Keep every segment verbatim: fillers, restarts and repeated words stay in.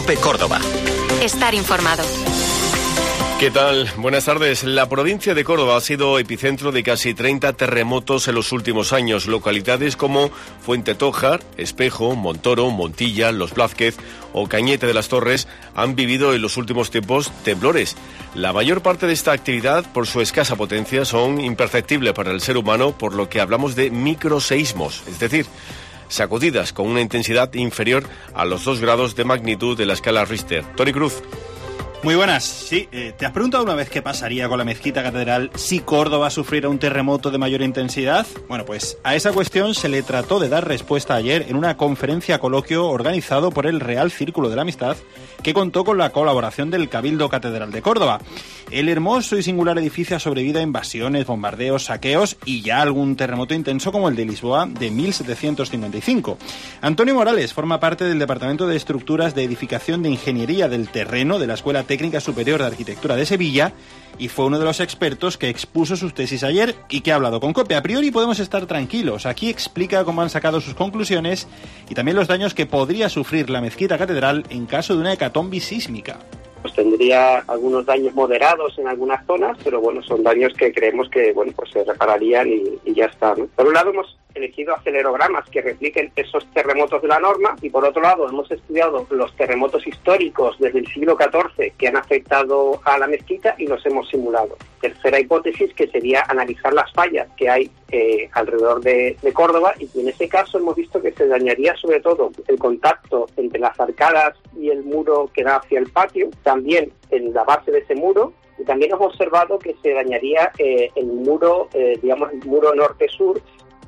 COPE Córdoba. Estar informado. ¿Qué tal? Buenas tardes. La provincia de Córdoba ha sido epicentro de casi treinta terremotos en los últimos años. Localidades como Fuentetójar, Espejo, Montoro, Montilla, Los Blázquez o Cañete de las Torres han vivido en los últimos tiempos temblores. La mayor parte de esta actividad, por su escasa potencia, son imperceptibles para el ser humano, por lo que hablamos de microseísmos, es decir, sacudidas con una intensidad inferior a los dos grados de magnitud de la escala Richter. Tony Cruz. Muy buenas. Sí, eh, ¿te has preguntado una vez qué pasaría con la mezquita catedral si Córdoba sufriera un terremoto de mayor intensidad? Bueno, pues a esa cuestión se le trató de dar respuesta ayer en una conferencia coloquio organizado por el Real Círculo de la Amistad, que contó con la colaboración del Cabildo Catedral de Córdoba. El hermoso y singular edificio ha sobrevivido a invasiones, bombardeos, saqueos y ya algún terremoto intenso como el de Lisboa de mil setecientos cincuenta y cinco. Antonio Morales forma parte del Departamento de Estructuras de Edificación de Ingeniería del Terreno de la Escuela Técnica Superior de Arquitectura de Sevilla y fue uno de los expertos que expuso sus tesis ayer y que ha hablado con COPE. A priori podemos estar tranquilos. Aquí explica cómo han sacado sus conclusiones y también los daños que podría sufrir la mezquita catedral en caso de una hecatombe sísmica. Pues tendría algunos daños moderados en algunas zonas, pero bueno, son daños que creemos que bueno pues se repararían y, y ya está, ¿no? Por un lado hemos elegido acelerogramas que repliquen esos terremotos de la norma y por otro lado hemos estudiado los terremotos históricos desde el siglo catorce que han afectado a la mezquita y los hemos simulado. Tercera hipótesis, que sería analizar las fallas que hay eh, alrededor de, de Córdoba, y en ese caso hemos visto que se dañaría sobre todo el contacto entre las arcadas y el muro que da hacia el patio, también en la base de ese muro, y también hemos observado que se dañaría eh, el muro, eh, digamos, el muro norte-sur.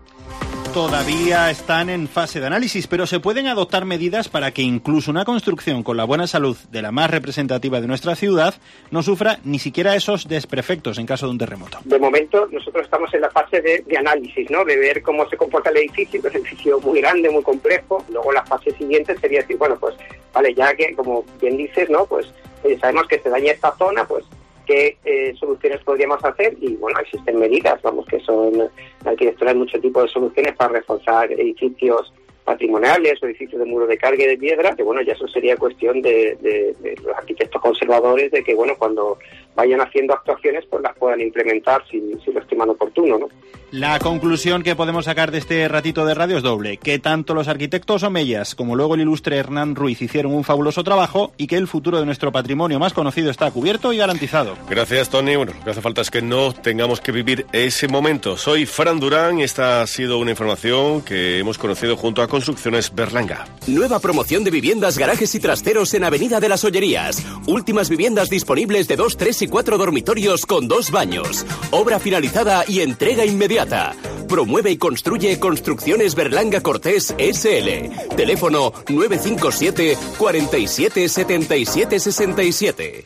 Todavía están en fase de análisis, pero se pueden adoptar medidas para que incluso una construcción con la buena salud de la más representativa de nuestra ciudad no sufra ni siquiera esos desperfectos en caso de un terremoto. De momento nosotros estamos en la fase de, de análisis, ¿no? De ver cómo se comporta el edificio, que es un edificio muy grande, muy complejo. Luego la fase siguiente sería decir, bueno, pues vale, ya que como bien dices, ¿no? Pues eh, sabemos que se daña esta zona, pues qué eh, soluciones podríamos hacer, y bueno, existen medidas, vamos, que son, en la arquitectura hay mucho tipo de soluciones para reforzar edificios patrimoniales o edificios de muro de carga y de piedra, que bueno, ya eso sería cuestión de, de, de los arquitectos conservadores, de que bueno, cuando vayan haciendo actuaciones pues las puedan implementar si, si lo estiman oportuno, ¿no? La conclusión que podemos sacar de este ratito de radio es doble, que tanto los arquitectos Omellas como luego el ilustre Hernán Ruiz hicieron un fabuloso trabajo y que el futuro de nuestro patrimonio más conocido está cubierto y garantizado. Gracias, Tony. Bueno, lo que hace falta es que no tengamos que vivir ese momento. Soy Fran Durán y esta ha sido una información que hemos conocido junto a Construcciones Berlanga. Nueva promoción de viviendas, garajes y trasteros en Avenida de las Ollerías. Últimas viviendas disponibles de dos, tres y cuatro dormitorios con dos baños. Obra finalizada y entrega inmediata. Promueve y construye Construcciones Berlanga Cortés S L. Teléfono nueve cinco siete, cuarenta y siete, setenta y siete, sesenta y siete.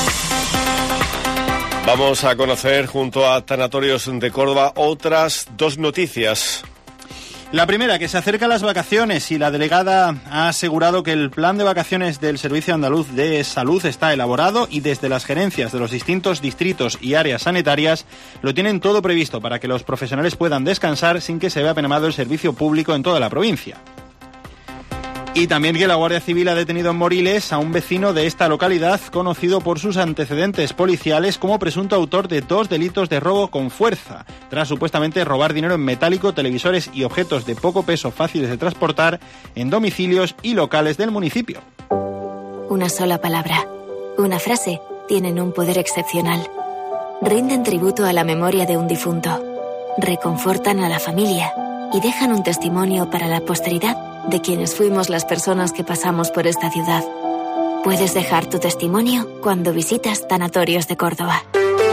Vamos a conocer junto a Tanatorios de Córdoba otras dos noticias. La primera, que se acercan las vacaciones y la delegada ha asegurado que el plan de vacaciones del Servicio Andaluz de Salud está elaborado y desde las gerencias de los distintos distritos y áreas sanitarias lo tienen todo previsto para que los profesionales puedan descansar sin que se vea penado el servicio público en toda la provincia. Y también que la Guardia Civil ha detenido en Moriles a un vecino de esta localidad conocido por sus antecedentes policiales como presunto autor de dos delitos de robo con fuerza, tras supuestamente robar dinero en metálico, televisores y objetos de poco peso fáciles de transportar en domicilios y locales del municipio. Una sola palabra, una frase, tienen un poder excepcional. Rinden tributo a la memoria de un difunto, reconfortan a la familia y dejan un testimonio para la posteridad de quienes fuimos las personas que pasamos por esta ciudad. Puedes dejar tu testimonio cuando visitas Tanatorios de Córdoba.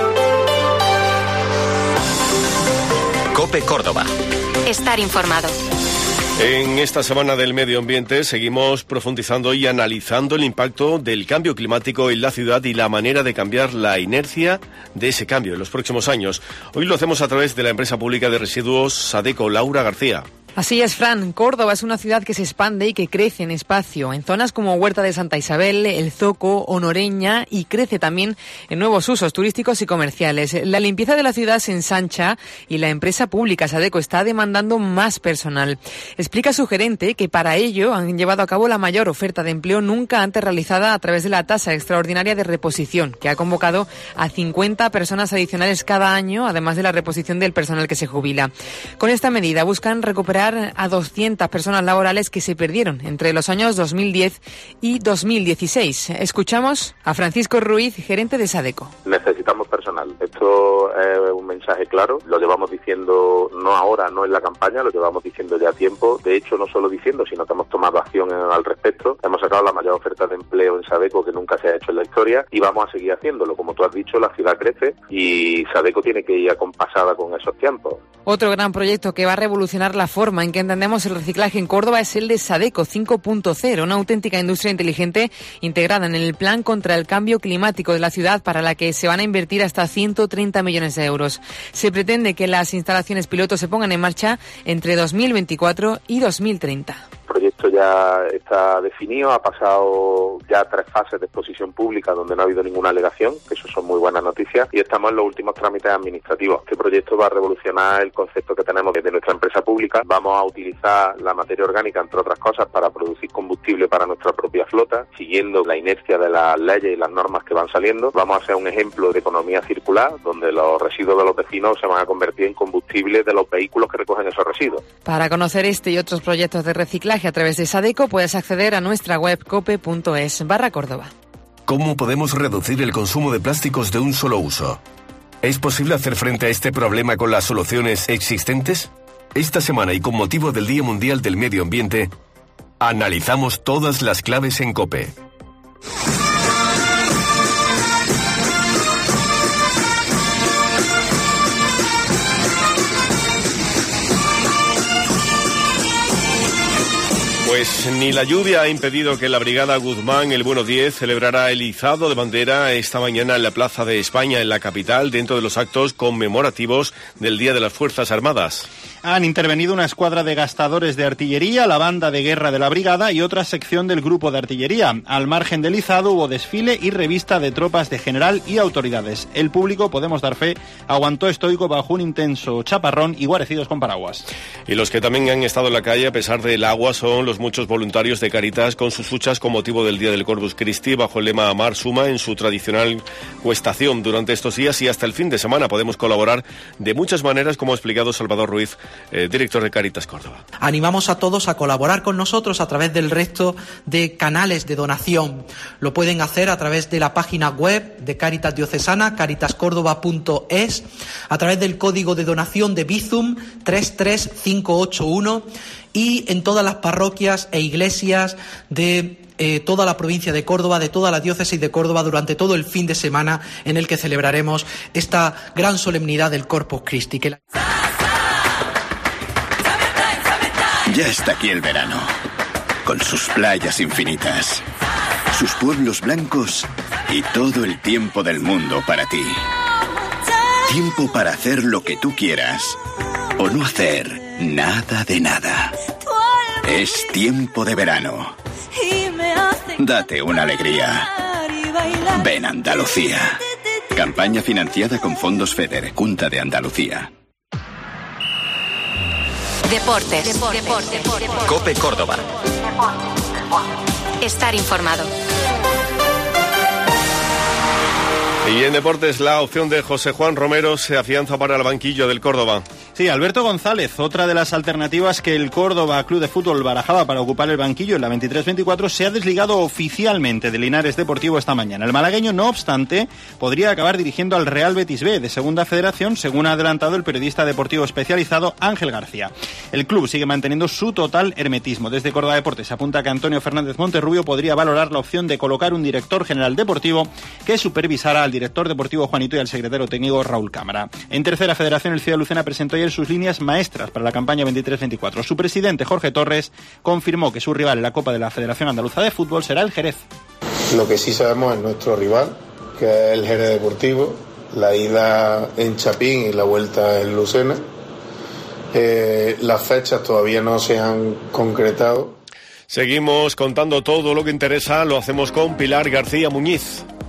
COPE Córdoba. Estar informado. En esta semana del medio ambiente seguimos profundizando y analizando el impacto del cambio climático en la ciudad y la manera de cambiar la inercia de ese cambio en los próximos años. Hoy lo hacemos a través de la empresa pública de residuos Sadeco. Laura García. Así es, Fran. Córdoba es una ciudad que se expande y que crece en espacio, en zonas como Huerta de Santa Isabel, El Zoco o Noreña, y crece también en nuevos usos turísticos y comerciales. La limpieza de la ciudad se ensancha y la empresa pública Sadeco está demandando más personal. Explica su gerente que para ello han llevado a cabo la mayor oferta de empleo nunca antes realizada a través de la tasa extraordinaria de reposición, que ha convocado a cincuenta personas adicionales cada año, además de la reposición del personal que se jubila. Con esta medida buscan recuperar a doscientas personas laborales que se perdieron entre los años dos mil diez y dos mil dieciséis. Escuchamos a Francisco Ruiz, gerente de Sadeco. Necesitamos personal. Esto es un mensaje claro. Lo llevamos diciendo no ahora, no en la campaña, lo llevamos diciendo ya a tiempo. De hecho, no solo diciendo, sino que hemos tomado acción al respecto. Hemos sacado la mayor oferta de empleo en Sadeco que nunca se ha hecho en la historia y vamos a seguir haciéndolo. Como tú has dicho, la ciudad crece y Sadeco tiene que ir acompasada con esos tiempos. Otro gran proyecto que va a revolucionar la forma en que entendemos el reciclaje en Córdoba es el de Sadeco cinco punto cero, una auténtica industria inteligente integrada en el plan contra el cambio climático de la ciudad, para la que se van a invertir hasta ciento treinta millones de euros. Se pretende que las instalaciones piloto se pongan en marcha entre dos mil veinticuatro y dos mil treinta. El proyecto ya está definido, ha pasado ya tres fases de exposición pública donde no ha habido ninguna alegación, que eso son muy buenas noticias, y estamos en los últimos trámites administrativos. Este proyecto va a revolucionar el concepto que tenemos de nuestra empresa pública. Vamos a utilizar la materia orgánica, entre otras cosas, para producir combustible para nuestra propia flota, siguiendo la inercia de las leyes y las normas que van saliendo. Vamos a ser un ejemplo de economía circular, donde los residuos de los vecinos se van a convertir en combustible de los vehículos que recogen esos residuos. Para conocer este y otros proyectos de reciclaje a través de Sadeco, puedes acceder a nuestra web cope.es barra Córdoba. ¿Cómo podemos reducir el consumo de plásticos de un solo uso? ¿Es posible hacer frente a este problema con las soluciones existentes? Esta semana, y con motivo del Día Mundial del Medio Ambiente, analizamos todas las claves en COPE. Pues ni la lluvia ha impedido que la Brigada Guzmán, el Bueno diez, celebrara el izado de bandera esta mañana en la Plaza de España, en la capital, dentro de los actos conmemorativos del Día de las Fuerzas Armadas. Han intervenido una escuadra de gastadores de artillería, la banda de guerra de la brigada y otra sección del grupo de artillería. Al margen del izado hubo desfile y revista de tropas de general y autoridades. El público, podemos dar fe, aguantó estoico bajo un intenso chaparrón y guarecidos con paraguas. Y los que también han estado en la calle a pesar del agua son los muchos voluntarios de Cáritas con sus huchas con motivo del Día del Corpus Christi, bajo el lema Amar Suma, en su tradicional cuestación durante estos días, y hasta el fin de semana podemos colaborar de muchas maneras, como ha explicado Salvador Ruiz, eh, director de Cáritas Córdoba. Animamos a todos a colaborar con nosotros a través del resto de canales de donación. Lo pueden hacer a través de la página web de Cáritas Diocesana, cáritas córdoba punto es, a través del código de donación de Bizum tres tres cinco ocho uno, y en todas las parroquias e iglesias de eh, toda la provincia de Córdoba, de toda la diócesis de Córdoba, durante todo el fin de semana en el que celebraremos esta gran solemnidad del Corpus Christi. Que la... Ya está aquí el verano, con sus playas infinitas, sus pueblos blancos y todo el tiempo del mundo para ti. Tiempo para hacer lo que tú quieras o no hacer nada de nada. Es tiempo de verano. Date una alegría. Ven Andalucía. Campaña financiada con fondos FEDER, Junta de Andalucía. Deportes. Deportes. Deportes. COPE Córdoba. Estar informado. Y en deportes, la opción de José Juan Romero se afianza para el banquillo del Córdoba. Sí, Alberto González, otra de las alternativas que el Córdoba Club de Fútbol barajaba para ocupar el banquillo en la veintitrés veinticuatro, se ha desligado oficialmente de Linares Deportivo esta mañana. El malagueño, no obstante, podría acabar dirigiendo al Real Betis B de Segunda Federación, según ha adelantado el periodista deportivo especializado Ángel García. El club sigue manteniendo su total hermetismo. Desde Córdoba Deportes apunta que Antonio Fernández Monterrubio podría valorar la opción de colocar un director general deportivo que supervisara al director deportivo Juanito y al secretario técnico Raúl Cámara. En Tercera Federación, el Ciudad Lucena presentó ayer sus líneas maestras para la campaña veintitrés veinticuatro. Su presidente, Jorge Torres, confirmó que su rival en la Copa de la Federación Andaluza de Fútbol será el Jerez. Lo que sí sabemos es nuestro rival, que es el Jerez Deportivo, la ida en Chapín y la vuelta en Lucena. Eh, las fechas todavía no se han concretado. Seguimos contando todo lo que interesa, lo hacemos con Pilar García Muñiz.